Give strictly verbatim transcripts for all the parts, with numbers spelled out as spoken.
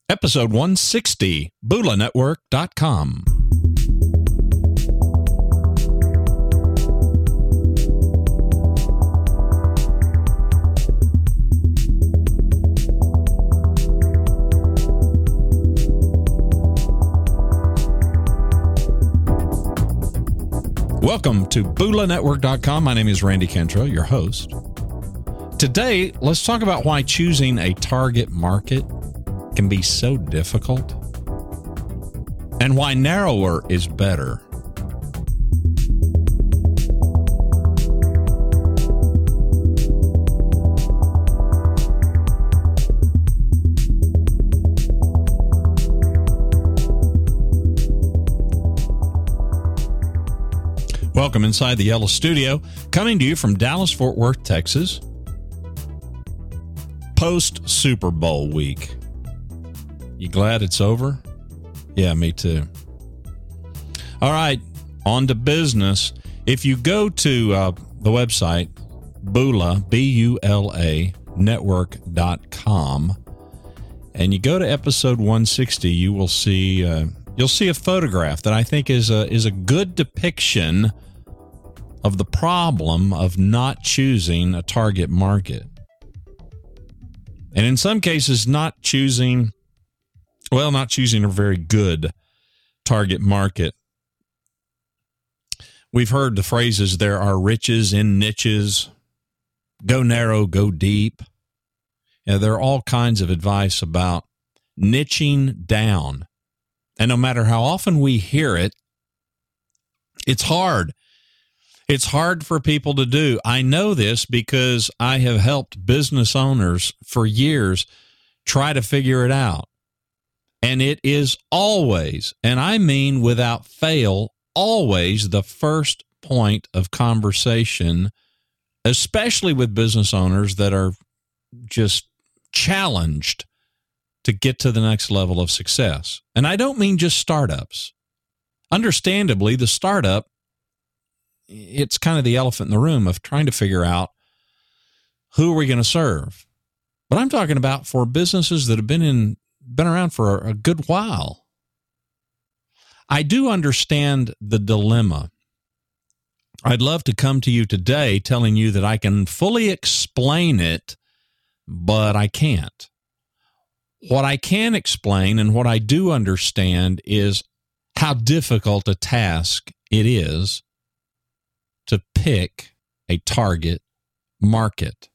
Episode one sixty, Bula Network dot com. Welcome to Bula Network dot com. My name is Randy Cantrell, your host. Today, let's talk about why choosing a target market can be so difficult and why narrower is better. Welcome inside the Yellow Studio, coming to you from Dallas-Fort Worth, Texas. Post Super Bowl week. You glad it's over? Yeah, me too. All right, on to business. If you go to uh, the website, Bula, B U L A, network dot com, and you go to episode one sixty, you will see uh, you'll see a photograph that I think is a is a good depiction of the problem of not choosing a target market. And in some cases, not choosing, well, not choosing a very good target market. We've heard the phrases, there are riches in niches, go narrow, go deep. Yeah, there are all kinds of advice about niching down. And no matter how often we hear it, it's hard. It's hard for people to do. I know this because I have helped business owners for years try to figure it out. And it is always, and I mean without fail, always the first point of conversation, especially with business owners that are just challenged to get to the next level of success. And I don't mean just startups. Understandably, the startup, it's kind of the elephant in the room of trying to figure out who are we going to serve. But I'm talking about for businesses that have been in been around for a good while. I do understand the dilemma. I'd love to come to you today telling you that I can fully explain it, but I can't. What I can explain and what I do understand is how difficult a task it is to pick a target market.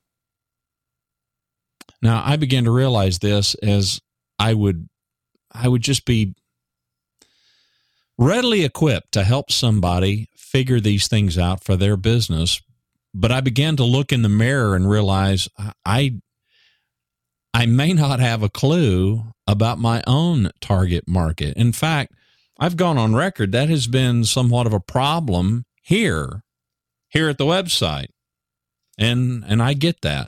Now, I began to realize this as I would I would just be readily equipped to help somebody figure these things out for their business, but I began to look in the mirror and realize I I may not have a clue about my own target market. In fact, I've gone on record that has been somewhat of a problem here. here at the website. And, and I get that.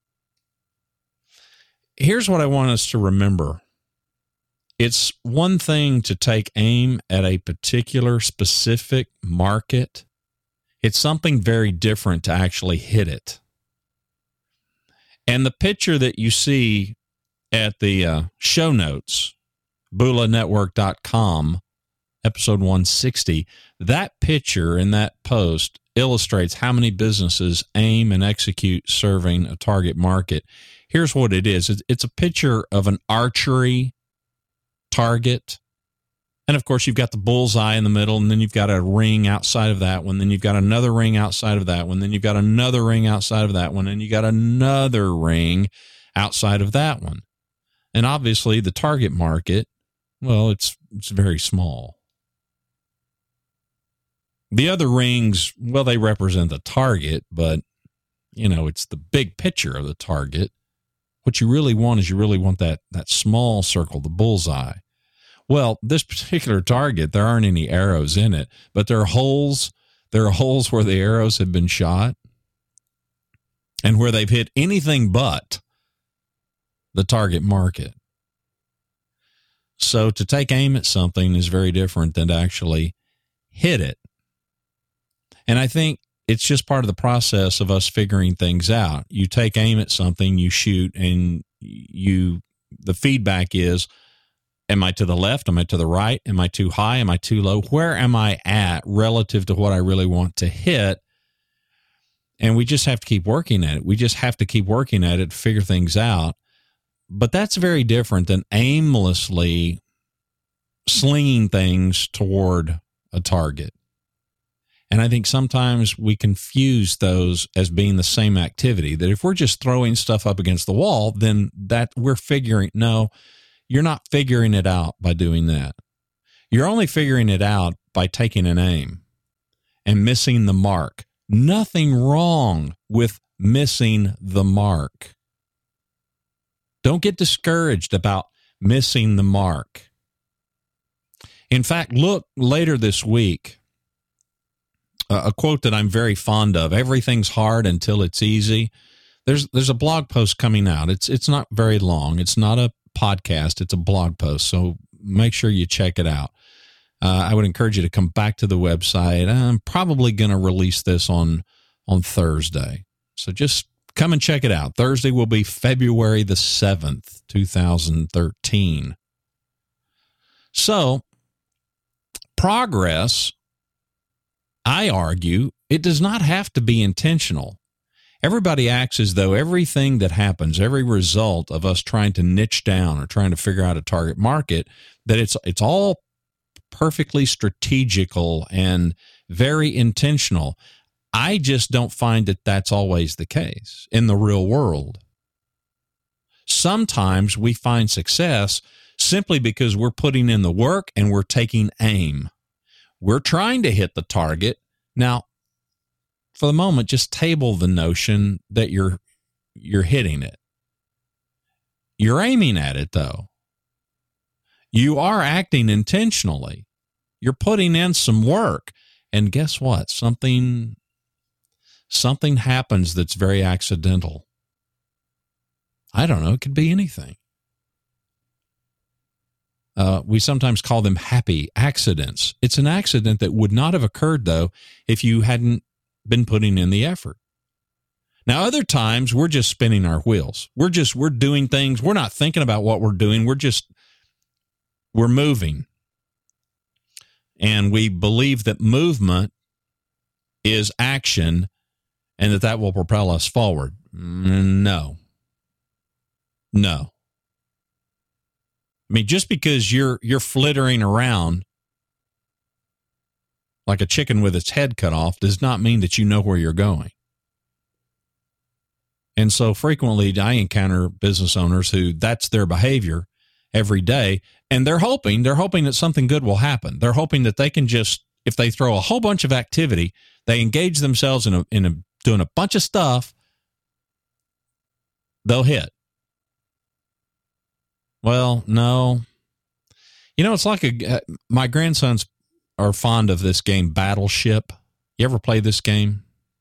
Here's what I want us to remember. It's one thing to take aim at a particular specific market. It's something very different to actually hit it. And the picture that you see at the uh, show notes, Bula Network dot com, episode one sixty, that picture in that post illustrates how many businesses aim and execute serving a target market. Here's what it is. It's a picture of an archery target. And of course, you've got the bullseye in the middle, and then you've got a ring outside of that one. Then you've got another ring outside of that one. Then you've got another ring outside of that one. And you got another ring outside of that one. And obviously, the target market, well, it's it's very small. The other rings, well, they represent the target, but, you know, it's the big picture of the target. What you really want is you really want that, that small circle, the bullseye. Well, this particular target, there aren't any arrows in it, but there are holes. There are holes where the arrows have been shot and where they've hit anything but the target market. So to take aim at something is very different than to actually hit it. And I think it's just part of the process of us figuring things out. You take aim at something, you shoot, and you, the feedback is, Am I to the left? Am I to the right? Am I too high? Am I too low? Where am I at relative to what I really want to hit? And we just have to keep working at it. We just have to keep working at it to figure things out. But that's very different than aimlessly slinging things toward a target. And I think sometimes we confuse those as being the same activity, that if we're just throwing stuff up against the wall, then that we're figuring, no, you're not figuring it out by doing that. You're only figuring it out by taking an aim and missing the mark. Nothing wrong with missing the mark. Don't get discouraged about missing the mark. In fact, look later this week, uh, a quote that I'm very fond of, everything's hard until it's easy. There's there's a blog post coming out. It's it's not very long. It's not a podcast. It's a blog post. So make sure you check it out. Uh, I would encourage you to come back to the website. I'm probably going to release this on, on Thursday. So just come and check it out. Thursday will be February the seventh, two thousand thirteen. So progress, I argue, it does not have to be intentional. Everybody acts as though everything that happens, every result of us trying to niche down or trying to figure out a target market, that it's it's all perfectly strategical and very intentional. I just don't find that that's always the case in the real world. Sometimes we find success simply because we're putting in the work and we're taking aim. We're trying to hit the target. Now, for the moment, just table the notion that you're you're hitting it. You're aiming at it, though. You are acting intentionally. You're putting in some work. And guess what? Something, something happens that's very accidental. I don't know. It could be anything. Uh, we sometimes call them happy accidents. It's an accident that would not have occurred, though, if you hadn't been putting in the effort. Now, other times, we're just spinning our wheels. We're just, we're doing things. We're not thinking about what we're doing. We're just, we're moving. And we believe that movement is action and that that will propel us forward. No. No. I mean, just because you're you're flittering around like a chicken with its head cut off does not mean that you know where you're going. And so frequently I encounter business owners who that's their behavior every day, and they're hoping, they're hoping that something good will happen. They're hoping that they can just, if they throw a whole bunch of activity, they engage themselves in a, in a, doing a bunch of stuff, they'll hit. Well, no. You know, it's like a, uh, my grandsons are fond of this game, Battleship. You ever play this game?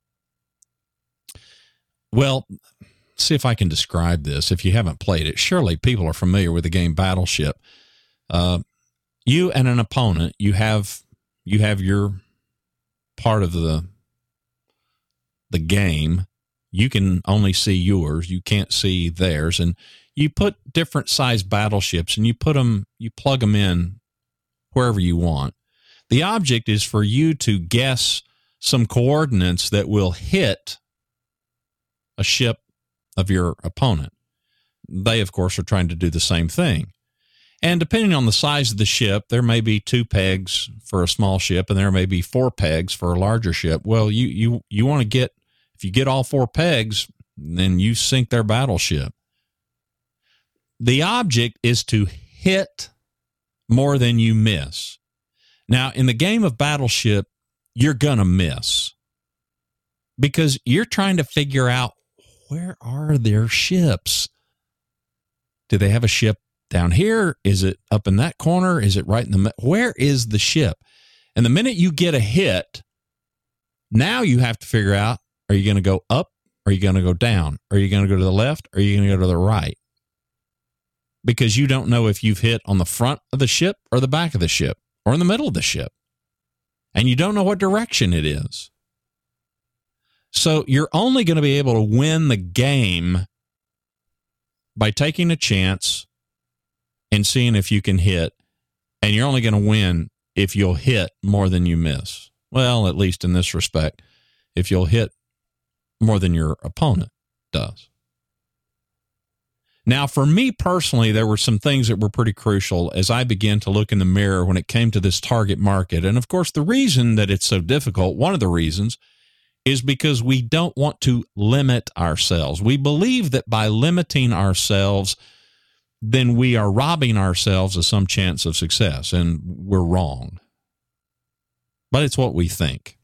Well, see if I can describe this. If you haven't played it, surely people are familiar with the game Battleship. Uh, you and an opponent, you have you have your part of the the game. You can only see yours. You can't see theirs, and you put different size battleships, and you put them, you plug them in wherever you want. The object is for you to guess some coordinates that will hit a ship of your opponent. They, of course, are trying to do the same thing. And depending on the size of the ship, there may be two pegs for a small ship, and there may be four pegs for a larger ship. Well, you you you want to get, if you get all four pegs, then you sink their battleship. The object is to hit more than you miss. Now, in the game of Battleship, you're going to miss because you're trying to figure out, where are their ships? Do they have a ship down here? Is it up in that corner? Is it right in the middle? Where is the ship? And the minute you get a hit, now you have to figure out, are you going to go up? Are you going to go down? Are you going to go to the left? Or are you going to go to the right? Because you don't know if you've hit on the front of the ship or the back of the ship or in the middle of the ship. And you don't know what direction it is. So you're only going to be able to win the game by taking a chance and seeing if you can hit, and you're only going to win if you'll hit more than you miss. Well, at least in this respect, if you'll hit more than your opponent does. Now, for me personally, there were some things that were pretty crucial as I began to look in the mirror when it came to this target market. And of course, the reason that it's so difficult, one of the reasons, is because we don't want to limit ourselves. We believe that by limiting ourselves, then we are robbing ourselves of some chance of success, and we're wrong. But it's what we think.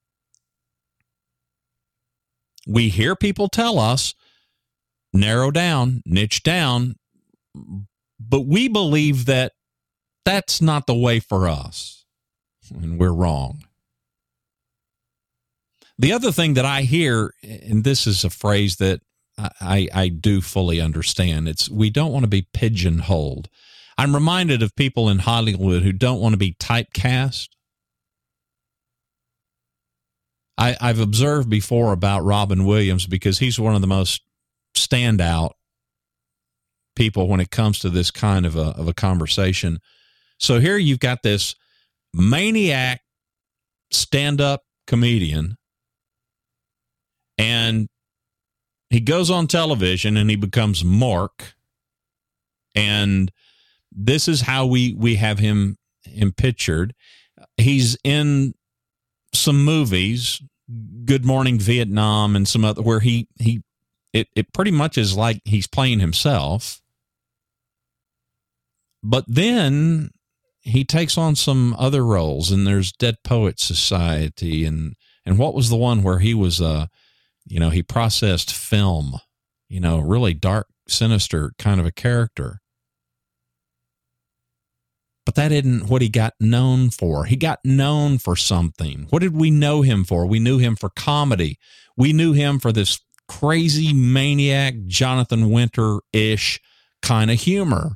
We hear people tell us, narrow down, niche down, but we believe that that's not the way for us, and we're wrong. The other thing that I hear, and this is a phrase that I, I do fully understand, it's we don't want to be pigeonholed. I'm reminded of people in Hollywood who don't want to be typecast. I, I've observed before about Robin Williams because he's one of the most standout people when it comes to this kind of a, of a conversation. So here you've got this maniac stand-up comedian, and he goes on television and he becomes Mark. And this is how we, we have him, him pictured. He's in some movies, Good Morning Vietnam and some other, where he, he, it, it pretty much is like he's playing himself. But then he takes on some other roles, and there's Dead Poets Society. And, and what was the one where he was, uh, you know, he processed film, you know, really dark, sinister kind of a character. But that isn't what he got known for. He got known for something. What did we know him for? We knew him for comedy. We knew him for this crazy maniac, Jonathan Winter-ish kind of humor.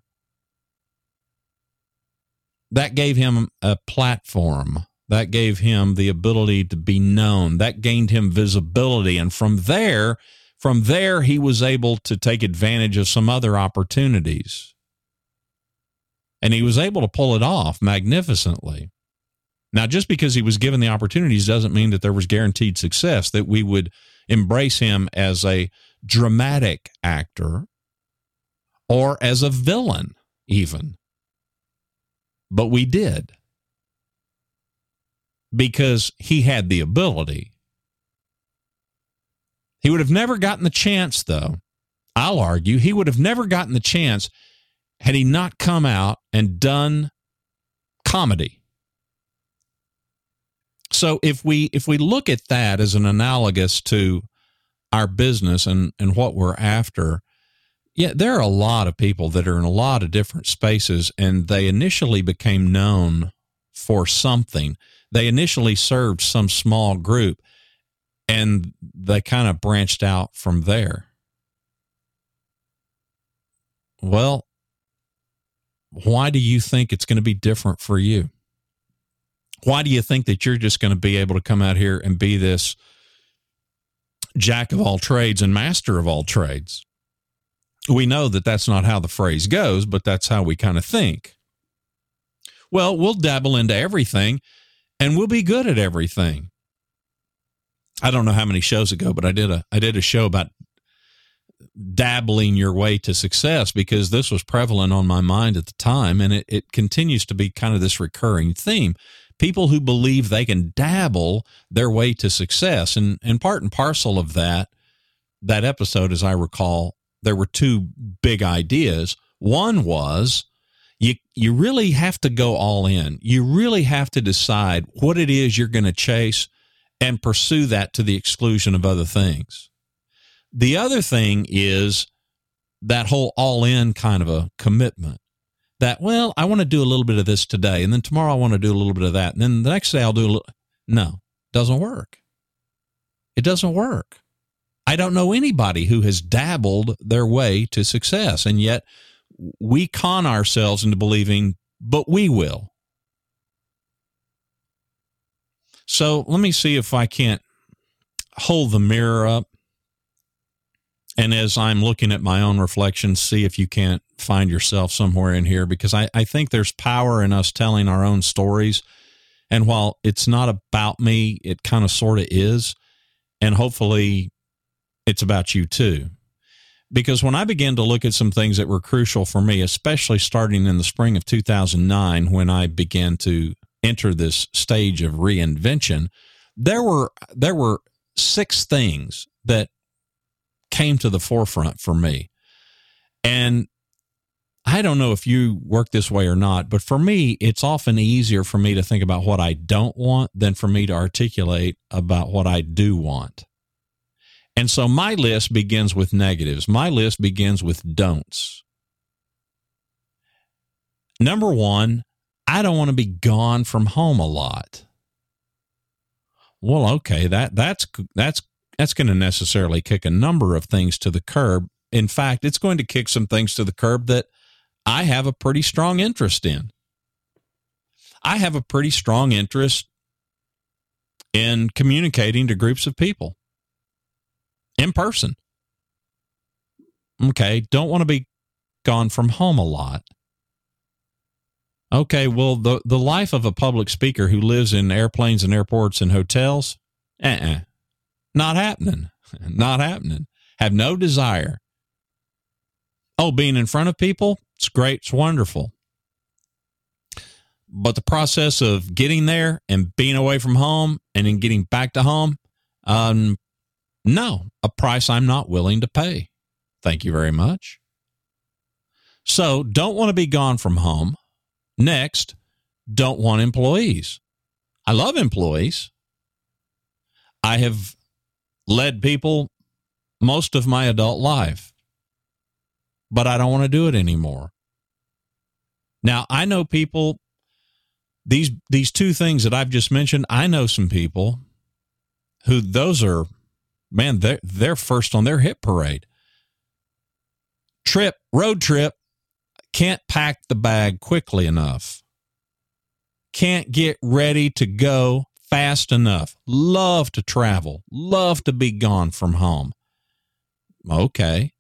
That gave him a platform. That gave him the ability to be known. That gained him visibility. And from there, from there, he was able to take advantage of some other opportunities. And he was able to pull it off magnificently. Now, just because he was given the opportunities doesn't mean that there was guaranteed success, that we would embrace him as a dramatic actor or as a villain even. But we did. Because he had the ability. He would have never gotten the chance, though. I'll argue he would have never gotten the chance had he not come out and done comedy. So if we if we look at that as an analogous to our business and, and what we're after, yeah, there are a lot of people that are in a lot of different spaces, and they initially became known for something. They initially served some small group, and they kind of branched out from there. Well, why do you think it's going to be different for you? Why do you think that you're just going to be able to come out here and be this jack of all trades and master of all trades? We know that that's not how the phrase goes, but that's how we kind of think. Well, we'll dabble into everything, and we'll be good at everything. I don't know how many shows ago, but I did a I did a show about dabbling your way to success because this was prevalent on my mind at the time, and it, it continues to be kind of this recurring theme. People who believe they can dabble their way to success. And, and part and parcel of that, that episode, as I recall, there were two big ideas. One was you you really have to go all in. You really have to decide what it is you're going to chase and pursue that to the exclusion of other things. The other thing is that whole all-in kind of a commitment. That, well, I want to do a little bit of this today, and then tomorrow I want to do a little bit of that, and then the next day I'll do a little. No, doesn't work. It doesn't work. I don't know anybody who has dabbled their way to success, and yet we con ourselves into believing, but we will. So let me see if I can't hold the mirror up And as I'm looking at my own reflections, see if you can't find yourself somewhere in here, because I, I think there's power in us telling our own stories. And while it's not about me, it kind of sort of is. And hopefully it's about you too. Because when I began to look at some things that were crucial for me, especially starting in the spring of two thousand nine, when I began to enter this stage of reinvention, there were there were six things that came to the forefront for me. And I don't know if you work this way or not, but for me, it's often easier for me to think about what I don't want than for me to articulate about what I do want. And so my list begins with negatives. My list begins with don'ts. Number one, I don't want to be gone from home a lot. Well, okay, that that's that's that's going to necessarily kick a number of things to the curb. In fact, it's going to kick some things to the curb that I have a pretty strong interest in. I have a pretty strong interest in communicating to groups of people in person. Okay, don't want to be gone from home a lot. Okay, well, the, the life of a public speaker who lives in airplanes and airports and hotels, uh-uh, not happening, not happening. Have no desire. Oh, being in front of people, it's great, it's wonderful. But the process of getting there and being away from home and then getting back to home, um, no, a price I'm not willing to pay. Thank you very much. So don't want to be gone from home. Next, don't want employees. I love employees. I have led people most of my adult life, but I don't want to do it anymore. Now, I know people, these these two things that I've just mentioned, I know some people who those are, man, they're, they're first on their hit parade. Trip, road trip, can't pack the bag quickly enough. Can't get ready to go fast enough. Love to travel. Love to be gone from home. Okay.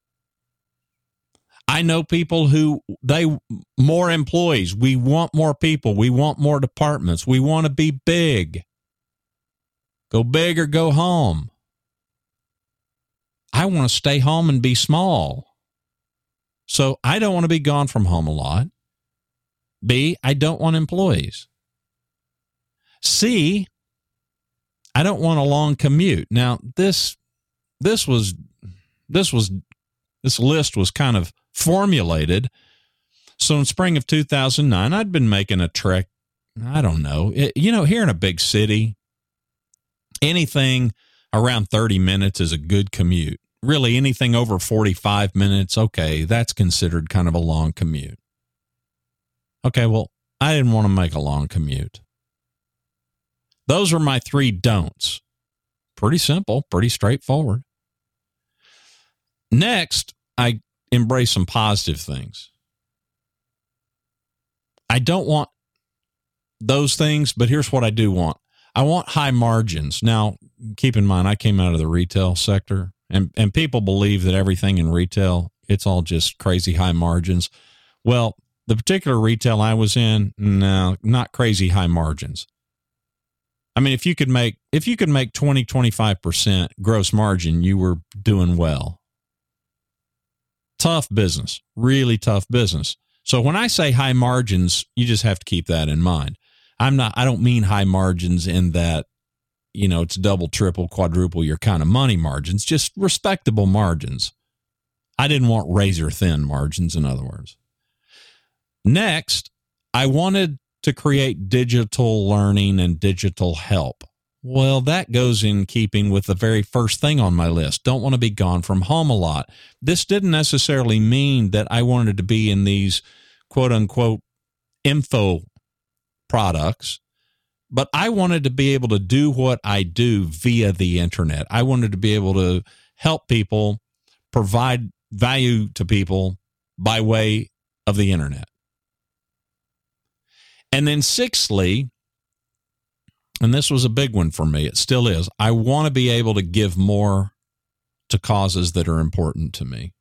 I know people who, they, more employees. We want more people. We want more departments. We want to be big. Go big or go home. I want to stay home and be small. So I don't want to be gone from home a lot. B, I don't want employees. C, I don't want a long commute. Now, this this was this was this list was kind of formulated. So in spring of two thousand nine, I'd been making a trek. I don't know. It, you know, here in a big city, anything around thirty minutes is a good commute. Really, anything over forty-five minutes, okay, that's considered kind of a long commute. Okay, well, I didn't want to make a long commute. Those are my three don'ts. Pretty simple, pretty straightforward. Next, I embrace some positive things. I don't want those things, but here's what I do want. I want high margins. Now, keep in mind, I came out of the retail sector. And and people believe that everything in retail, it's all just crazy high margins. Well, the particular retail I was in, no, not crazy high margins. I mean, if you could make if you could make twenty, twenty-five percent gross margin, you were doing well. Tough business, really tough business. So when I say high margins, you just have to keep that in mind. I'm not I don't mean high margins in that, you know, it's double, triple, quadruple your kind of money margins, just respectable margins. I didn't want razor thin margins, in other words. Next, I wanted to create digital learning and digital help. Well, that goes in keeping with the very first thing on my list. Don't want to be gone from home a lot. This didn't necessarily mean that I wanted to be in these quote unquote info products. But I wanted to be able to do what I do via the internet. I wanted to be able to help people, provide value to people by way of the internet. And then sixthly, and this was a big one for me, it still is, I want to be able to give more to causes that are important to me.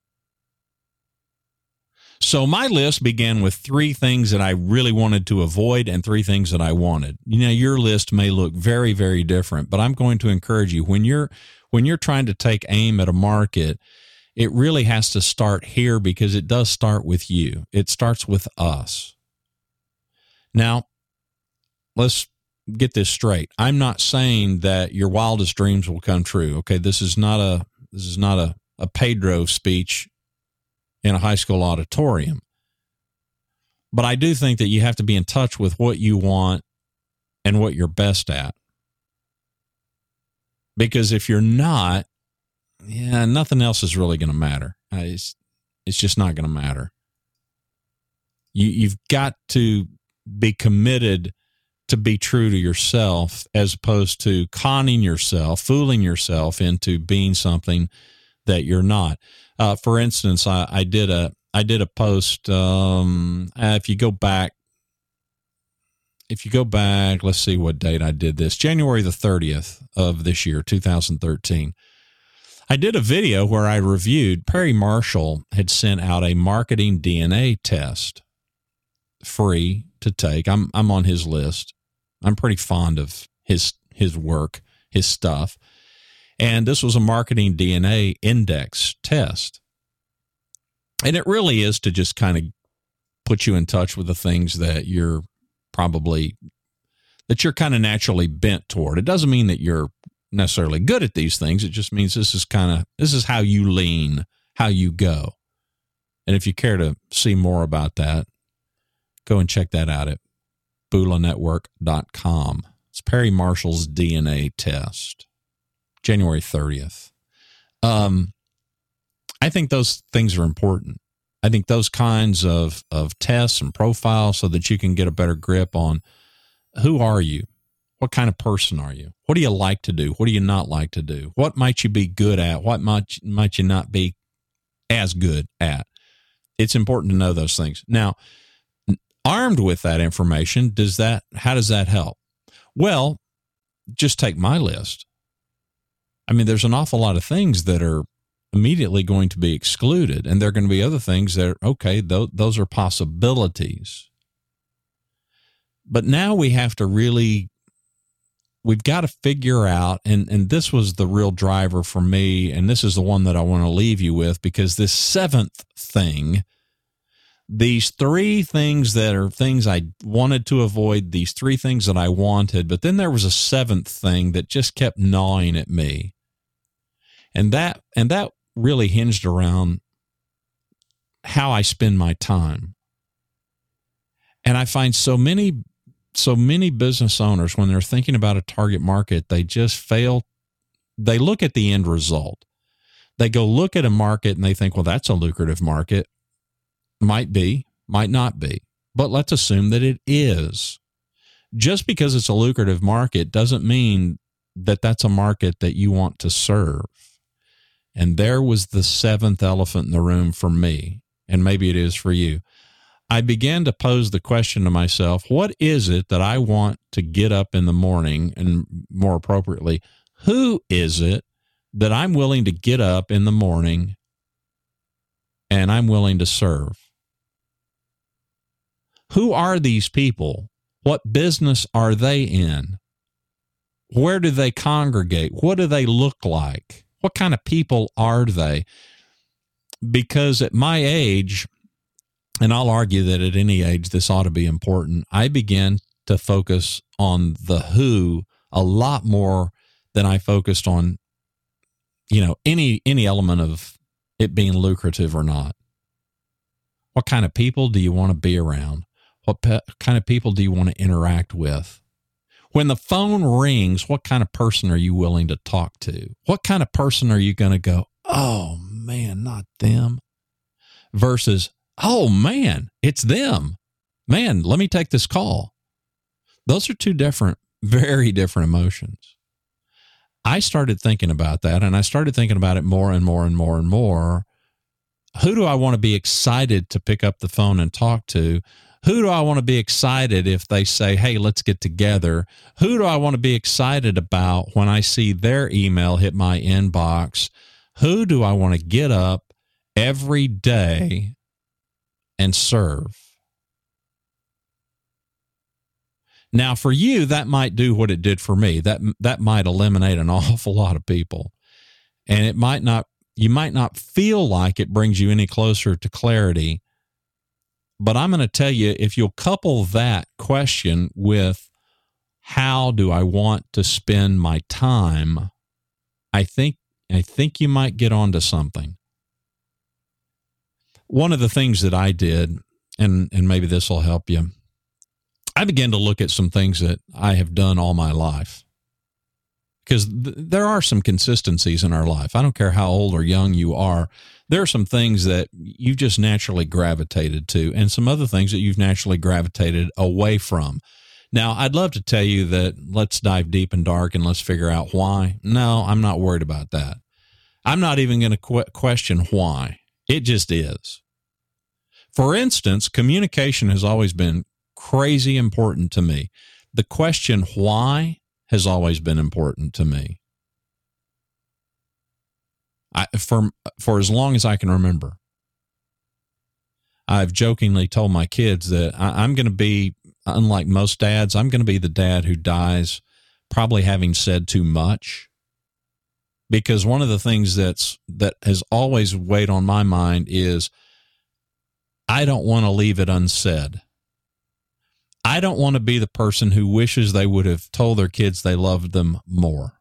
So my list began with three things that I really wanted to avoid and three things that I wanted. You know, your list may look very, very different, but I'm going to encourage you when you're when you're trying to take aim at a market, it really has to start here because it does start with you. It starts with us. Now, let's get this straight. I'm not saying that your wildest dreams will come true. Okay, this is not a this is not a, a Pedro speech in a high school auditorium. But I do think that you have to be in touch with what you want and what you're best at. Because if you're not, yeah, nothing else is really going to matter. It's, it's just not going to matter. You, you've got to be committed to be true to yourself as opposed to conning yourself, fooling yourself into being something that you're not. Uh, for instance, I, I did a I did a post. Um, uh, if you go back, if you go back, let's see what date I did this. January the thirtieth of this year, two thousand thirteen. I did a video where I reviewed. Perry Marshall had sent out a marketing D N A test, free to take. I'm I'm on his list. I'm pretty fond of his his work, his stuff. And this was a marketing D N A index test. And it really is to just kind of put you in touch with the things that you're probably, that you're kind of naturally bent toward. It doesn't mean that you're necessarily good at these things. It just means this is kind of, this is how you lean, how you go. And if you care to see more about that, go and check that out at bula network dot com. It's Perry Marshall's D N A test. January thirtieth. Um, I think those things are important. I think those kinds of, of tests and profiles so that you can get a better grip on who are you? What kind of person are you? What do you like to do? What do you not like to do? What might you be good at? What might, might you not be as good at? It's important to know those things. Now, armed with that information, does that, how does that help? Well, just take my list. I mean, there's an awful lot of things that are immediately going to be excluded, and there are going to be other things that are, okay, th- those are possibilities. But now we have to really, we've got to figure out, and, and this was the real driver for me, and this is the one that I want to leave you with, because this seventh thing, these three things that are things I wanted to avoid, these three things that I wanted, but then there was a seventh thing that just kept gnawing at me. And that and that really hinged around how I spend my time. And I find so many so many business owners, when they're thinking about a target market, they just fail. They look at the end result. They go look at a market and they think, well, that's a lucrative market. Might be, might not be. But let's assume that it is. Just because it's a lucrative market doesn't mean that that's a market that you want to serve. And there was the seventh elephant in the room for me, and maybe it is for you. I began to pose the question to myself, what is it that I want to get up in the morning, and more appropriately, who is it that I'm willing to get up in the morning and I'm willing to serve? Who are these people? What business are they in? Where do they congregate? What do they look like? What kind of people are they? Because at my age, and I'll argue that at any age this ought to be important, I began to focus on the who a lot more than I focused on, you know, any any element of it being lucrative or not. What kind of people do you want to be around? What pe- kind of people do you want to interact with? When the phone rings, what kind of person are you willing to talk to? What kind of person are you going to go, oh, man, not them? Versus, oh, man, it's them. Man, let me take this call. Those are two different, very different emotions. I started thinking about that, and I started thinking about it more and more and more and more. Who do I want to be excited to pick up the phone and talk to? Who do I want to be excited if they say, hey, let's get together? Who do I want to be excited about when I see their email hit my inbox? Who do I want to get up every day and serve? Now, for you, that might do what it did for me. That that might eliminate an awful lot of people. And it might not, you might not feel like it brings you any closer to clarity. But I'm going to tell you, if you'll couple that question with how do I want to spend my time, I think I think you might get onto something. One of the things that I did, and, and maybe this will help you, I began to look at some things that I have done all my life, because th- there are some consistencies in our life. I don't care how old or young you are. There are some things that you've just naturally gravitated to, and some other things that you've naturally gravitated away from. Now, I'd love to tell you that let's dive deep and dark and let's figure out why. No, I'm not worried about that. I'm not even going to qu- question why. It just is. For instance, communication has always been crazy important to me. The question why has always been important to me. I, for, for as long as I can remember. I've jokingly told my kids that I, I'm going to be, unlike most dads, I'm going to be the dad who dies probably having said too much. Because one of the things that's that has always weighed on my mind is I don't want to leave it unsaid. I don't want to be the person who wishes they would have told their kids they loved them more.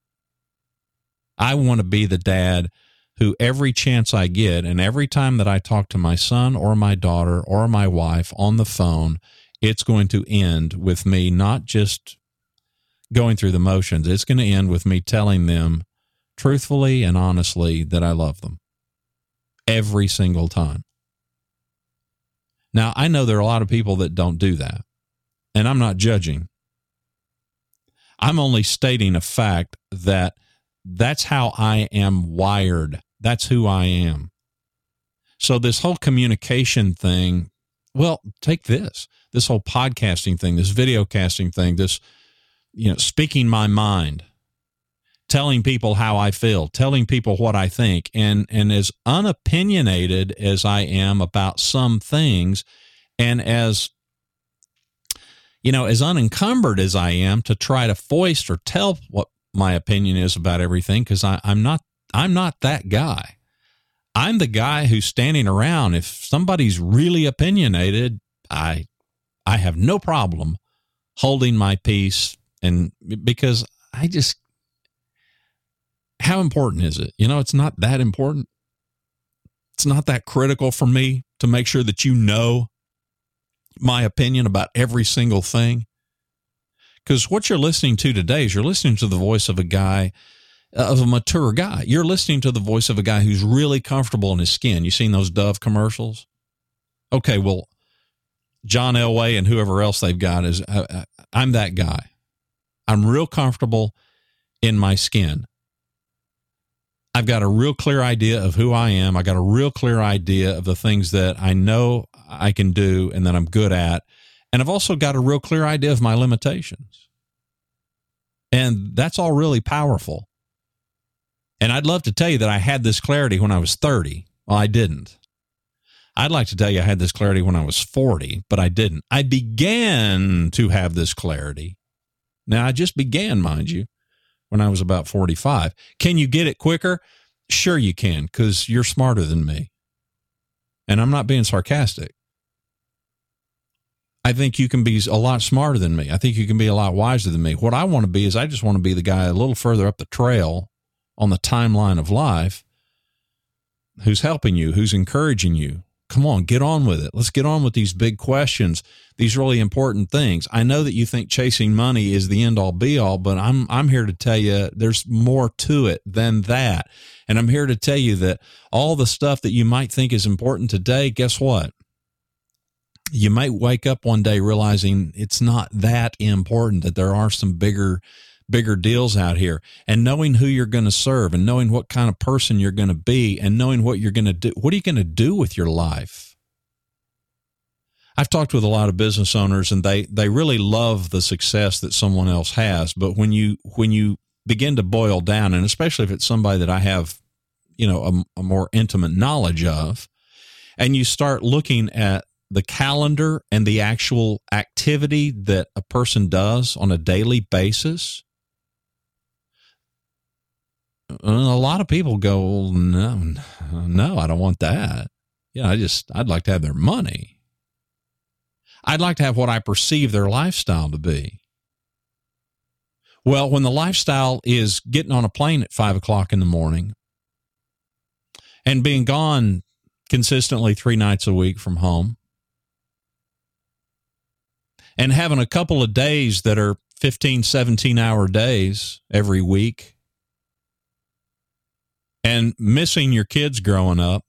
I want to be the dad who every chance I get, and every time that I talk to my son or my daughter or my wife on the phone, it's going to end with me not just going through the motions. It's going to end with me telling them truthfully and honestly that I love them every single time. Now, I know there are a lot of people that don't do that. And I'm not judging. I'm only stating a fact that that's how I am wired. That's who I am. So this whole communication thing, well, take this, this whole podcasting thing, this video casting thing, this, you know, speaking my mind, telling people how I feel, telling people what I think. And, and as unopinionated as I am about some things, and as you know, as unencumbered as I am to try to foist or tell what my opinion is about everything, because I'm not, I'm not that guy. I'm the guy who's standing around. If somebody's really opinionated, I, I have no problem holding my peace, and because I just, how important is it? You know, it's not that important. It's not that critical for me to make sure that you know my opinion about every single thing. Because what you're listening to today is you're listening to the voice of a guy, uh, of a mature guy. You're listening to the voice of a guy who's really comfortable in his skin. You seen those Dove commercials? Okay, well, John Elway and whoever else they've got is, uh, I'm that guy. I'm real comfortable in my skin. I've got a real clear idea of who I am. I got a real clear idea of the things that I know I can do and that I'm good at. And I've also got a real clear idea of my limitations. And that's all really powerful. And I'd love to tell you that I had this clarity when I was thirty. Well, I didn't. I'd like to tell you I had this clarity when I was forty, but I didn't. I began to have this clarity. Now, I just began, mind you, when I was about forty-five. Can you get it quicker? Sure you can, because you're smarter than me. And I'm not being sarcastic. I think you can be a lot smarter than me. I think you can be a lot wiser than me. What I want to be is I just want to be the guy a little further up the trail on the timeline of life who's helping you, who's encouraging you. Come on, get on with it. Let's get on with these big questions, these really important things. I know that you think chasing money is the end all be all, but I'm I'm here to tell you there's more to it than that. And I'm here to tell you that all the stuff that you might think is important today, guess what? You might wake up one day realizing it's not that important, that there are some bigger bigger deals out here, and knowing who you're going to serve and knowing what kind of person you're going to be and knowing what you're going to do. What are you going to do with your life? I've talked with a lot of business owners, and they, they really love the success that someone else has. But when you, when you begin to boil down, and especially if it's somebody that I have you know, a, a more intimate knowledge of, and you start looking at the calendar and the actual activity that a person does on a daily basis, a lot of people go, well, no, no, I don't want that. Yeah, I just, I'd like to have their money. I'd like to have what I perceive their lifestyle to be. Well, when the lifestyle is getting on a plane at five o'clock in the morning and being gone consistently three nights a week from home, and having a couple of days that are fifteen, seventeen hour days every week, and missing your kids growing up,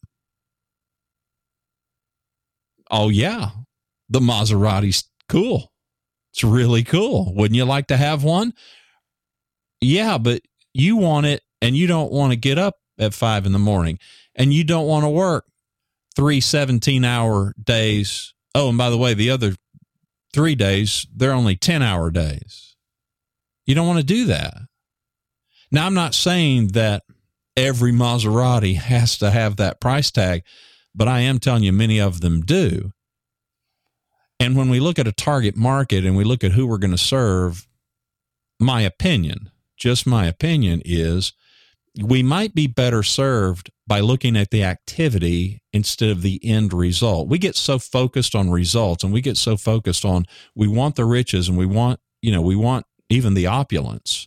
oh yeah, the Maserati's cool. It's really cool. Wouldn't you like to have one? Yeah, but you want it, and you don't want to get up at five in the morning, and you don't want to work three seventeen hour days. Oh, and by the way, the other three days, they're only ten hour days. You don't want to do that. Now, I'm not saying that every Maserati has to have that price tag, but I am telling you many of them do. And when we look at a target market and we look at who we're going to serve, my opinion, just my opinion is we might be better served by looking at the activity instead of the end result. We get so focused on results, and we get so focused on, we want the riches, and we want, you know, we want even the opulence.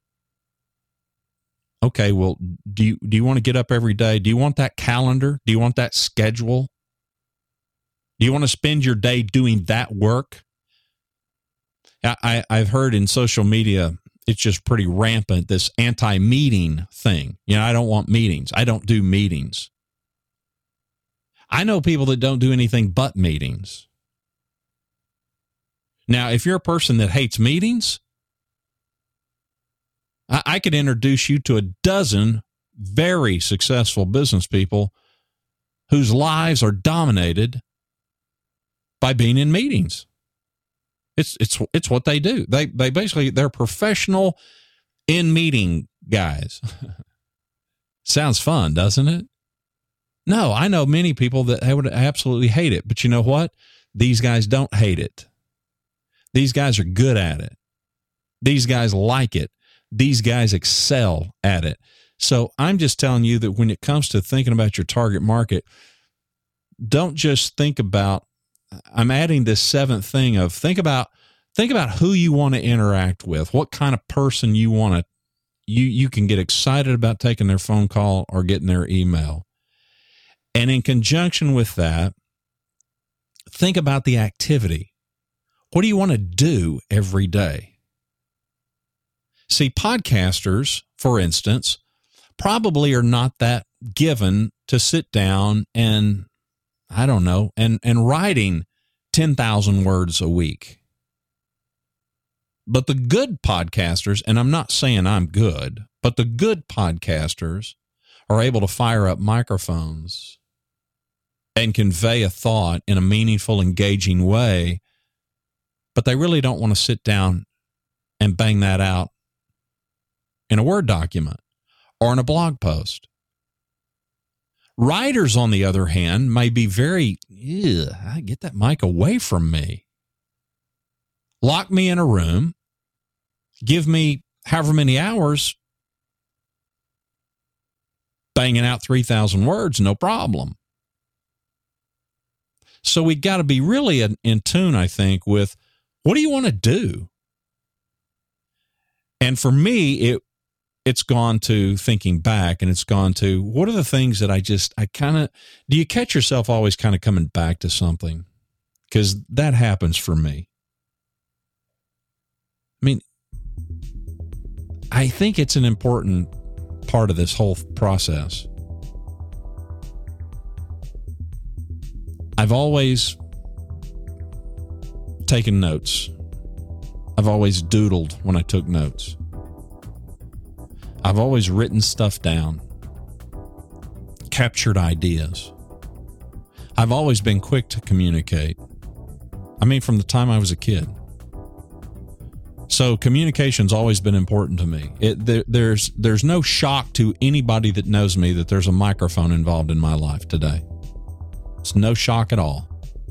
Okay, well, do you, do you want to get up every day? Do you want that calendar? Do you want that schedule? Do you want to spend your day doing that work? I, I, I've heard in social media, it's just pretty rampant, this anti-meeting thing. You know, I don't want meetings. I don't do meetings. I know people that don't do anything but meetings. Now, if you're a person that hates meetings, I, I could introduce you to a dozen very successful business people whose lives are dominated by being in meetings. It's it's it's what they do. They they basically they're professional in meeting guys. Sounds fun, doesn't it? No, I know many people that would absolutely hate it, but you know what? These guys don't hate it. These guys are good at it. These guys like it. These guys excel at it. So I'm just telling you that when it comes to thinking about your target market, don't just think about, I'm adding this seventh thing of think about, think about who you want to interact with, what kind of person you want to, you, you can get excited about taking their phone call or getting their email. And in conjunction with that, think about the activity. What do you want to do every day? See, podcasters, for instance, probably are not that given to sit down and, I don't know, and, and writing ten thousand words a week. But the good podcasters, and I'm not saying I'm good, but the good podcasters are able to fire up microphones and convey a thought in a meaningful, engaging way, but they really don't want to sit down and bang that out in a Word document or in a blog post. Writers, on the other hand, may be very, get that mic away from me. Lock me in a room, give me however many hours, banging out three thousand words, no problem. So we got to be really in, in tune, I think, with what do you want to do? And for me, it it's gone to thinking back, and it's gone to what are the things that I just, I kind of, do you catch yourself always kind of coming back to something? Because that happens for me. I mean, I think it's an important part of this whole process. I've always taken notes. I've always doodled when I took notes. I've always written stuff down, captured ideas. I've always been quick to communicate. I mean, from the time I was a kid. So communication's always been important to me. It, there, there's there's no shock to anybody that knows me that there's a microphone involved in my life today. It's no shock at all.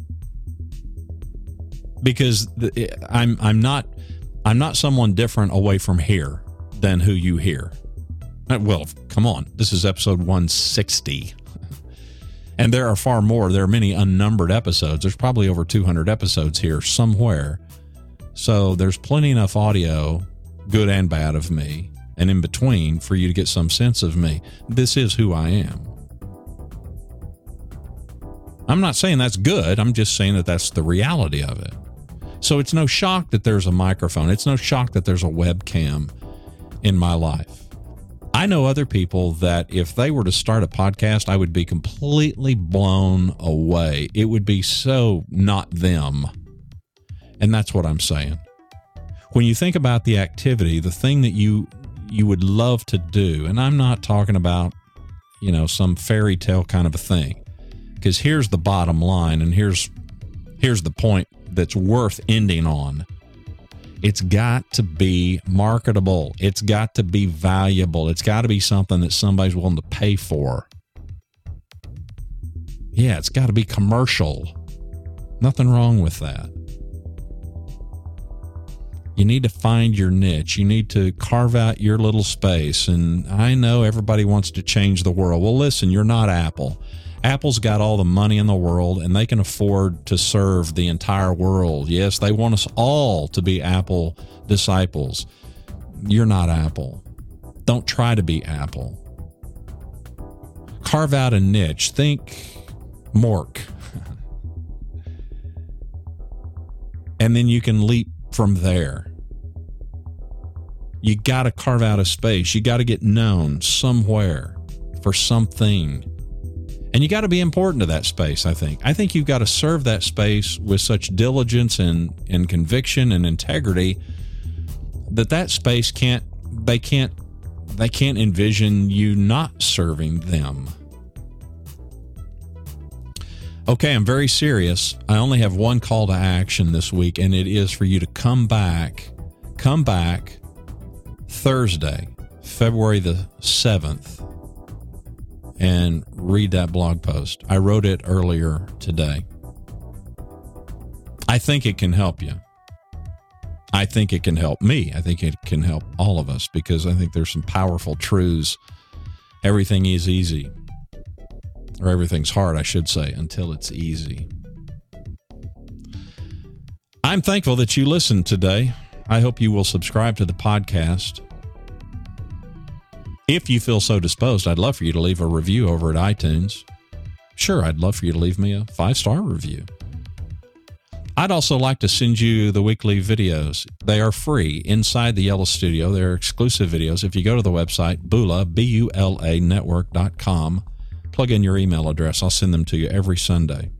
Because the, I'm I'm not I'm not someone different away from here than who you hear. Well, come on. This is episode one sixty. And there are far more. There are many unnumbered episodes. There's probably over two hundred episodes here somewhere. So there's plenty enough audio, good and bad, of me, and in between for you to get some sense of me. This is who I am. I'm not saying that's good. I'm just saying that that's the reality of it. So it's no shock that there's a microphone. It's no shock that there's a webcam in my life. I know other people that if they were to start a podcast, I would be completely blown away. It would be so not them. And that's what I'm saying. When you think about the activity, the thing that you you would love to do, and I'm not talking about, you know, some fairy tale kind of a thing, because here's the bottom line, and here's here's the point that's worth ending on. It's got to be marketable. It's got to be valuable. It's got to be something that somebody's willing to pay for. Yeah, it's got to be commercial. Nothing wrong with that. You need to find your niche. You need to carve out your little space. And I know everybody wants to change the world. Well, listen, you're not Apple. Apple's got all the money in the world, and they can afford to serve the entire world. Yes, they want us all to be Apple disciples. You're not Apple. Don't try to be Apple. Carve out a niche. Think Mork. And then you can leap from there. You got to carve out a space. You got to get known somewhere for something. And you got to be important to that space, I think. I think you've got to serve that space with such diligence and, and conviction and integrity that that space can't, they can't, they can't envision you not serving them. Okay, I'm very serious. I only have one call to action this week, and it is for you to come back, come back Thursday, February the seventh, and read that blog post. I wrote it earlier today. I think it can help you. I think it can help me. I think it can help all of us, because I think there's some powerful truths. Everything is easy. Or everything's hard, I should say, until it's easy. I'm thankful that you listened today. I hope you will subscribe to the podcast. If you feel so disposed, I'd love for you to leave a review over at iTunes. Sure, I'd love for you to leave me a five-star review. I'd also like to send you the weekly videos. They are free inside the Yellow Studio. They're exclusive videos. If you go to the website, Bula, B U L A network dot com, plug in your email address. I'll send them to you every Sunday.